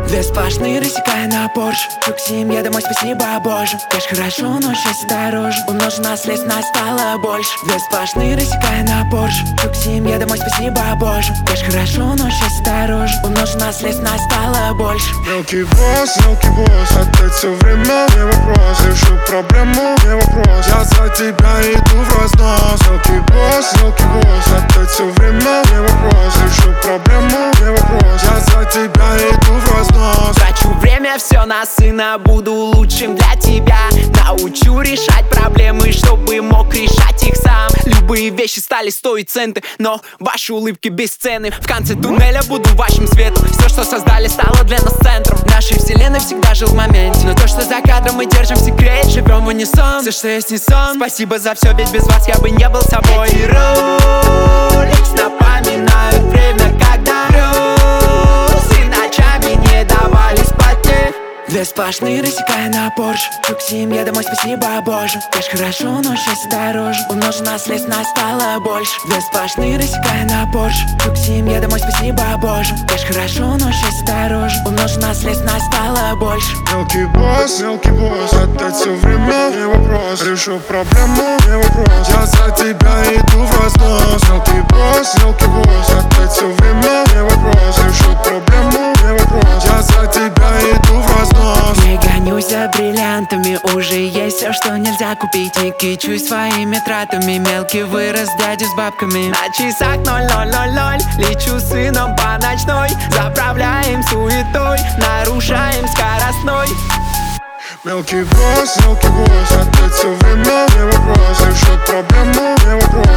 Две сплошные, рассекая на Порш. Иду к семье домой, спасибо Боже. Кэш хорошо, но счастье дороже. Умножено, следственно, стало больше. Две сплошные, рассекая на Порш. Иду к семье домой, спасибо Боже. Кэш хорошо, но счастье дороже. Умножено, следственно, стало больше. Мелкий босс, опять все время не вопрос. Решу проблему, не вопрос. Я за тебя иду в разнос. Мелкий босс, опять все время не вопрос. Решу проблему, не вопрос. Я за тебя иду в разнос. Трачу время все на сына, буду лучшим для тебя. Научу решать проблемы, чтобы мог решать их сам. Любые вещи стали стоить центы, но ваши улыбки бесценны. В конце туннеля буду вашим светом. Все, что создали, стало для нас центром. В нашей вселенной всегда жил в моменте, но то, что за кадром мы держим в секрете, живем в унисон. Все, что есть, не сон. Спасибо за все, ведь без вас я бы не был собой. Эти Rolex напоминают время, когда рос, и ночами не давали спать мне. Две сплошные, рассекая на Порш. Иду к семье домой, спасибо Боже. Кэш хорошо, но счастье дороже. Умножено, следственно, стало больше. Две сплошные, рассекая на Порш. Иду к семье домой, спасибо Боже. Кэш хорошо, но счастье дороже. Умножено, следственно, стало больше. Мелкий босс, опять все время не вопрос. Решу проблему, не вопрос. Я за тебя иду в разнос. Мелкий босс, опять все время не вопрос. Решу проблему, не вопрос. Я за тебя иду в разнос. Не гонюсь за бриллиантами, уже есть все, что нельзя купить. Не кичусь своими тратами, мелкий вырос дядю с бабками. На часах 00:00, лечу с сыном по ночной. Заправляем суетой, нарушаем скоростной. Мелкий босс, опять все время не вопрос. Решу проблему, не вопрос.